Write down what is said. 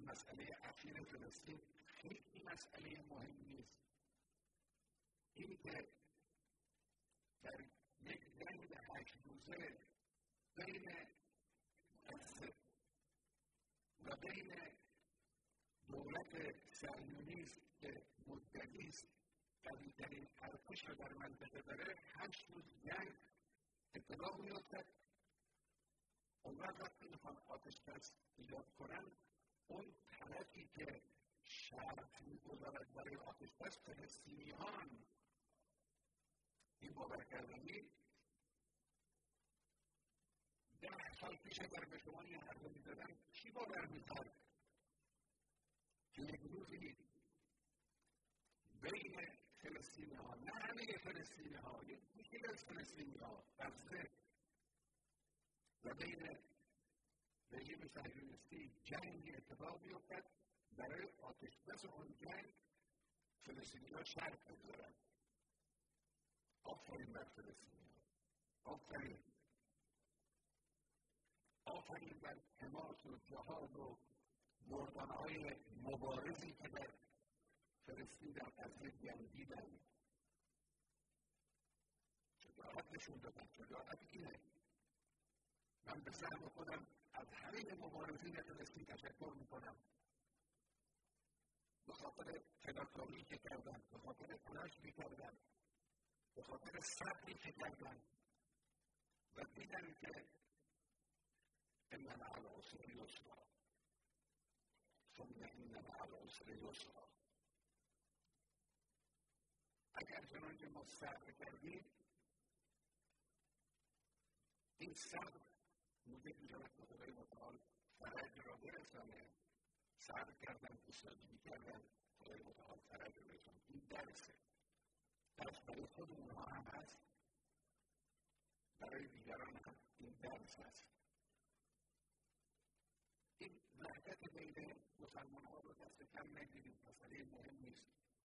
مسئله اخیر فلسطین خیلی مسئله مهمی است. این که در یک جنگ 8 روزه بین غزه و بین دولت صهیونیست که مدعی است قوی‌ترین ارتش رو در منطقه داره 8 روز جنگ اتفاق می‌افتد. اون وقتی میخوان آتش بس ایجاد کنن، اون طرفی که شرط می‌گذارد برای آتش بس فلسطینیان. این باور کردنی 10 سال پیش اگر به شما این حرف رو می‌زدن چی باور می‌کرد که یک روزی بین فلسطینی‌ها، نه همه فلسطینی‌ها، یک گروهی از فلسطینی‌ها غزه و بین رژیم صهیونیستی جنگ اتفاق بیفتد، برای آتش بس اون جنگ فلسطینی‌ها شرط بگذارند. آفرین بر فلسطینی‌ها، آفرین بر حماس و جهاد و مردان‌های مبارزی که در فلسطین در غزه جنگیدند. شجاعت نشون دادن. شجاعت اینه. من به سهم خودم از همه مبارزین فلسطین تشکر میکنم. به خاطر فداکاری که کردن، به خاطر تلاش که کردن، به خاطر صبری که کردن و دیدن که ان مع العسر یسرا ثم ان مع العسر یسرا. اگر چنانچه ما صبر کردیم، این صبر موجب می‌شود که خدای متعال فرج را برسانه. صبر کردن، ایستادگی کردن، خدای متعال فرج را برسانه. این درسه. درس برای خود اونها هم هست، برای دیگران هم این درس هست. این وحدت بین مسلمان‌ها رو دست کم نگیریم. مسئله مهم نیست.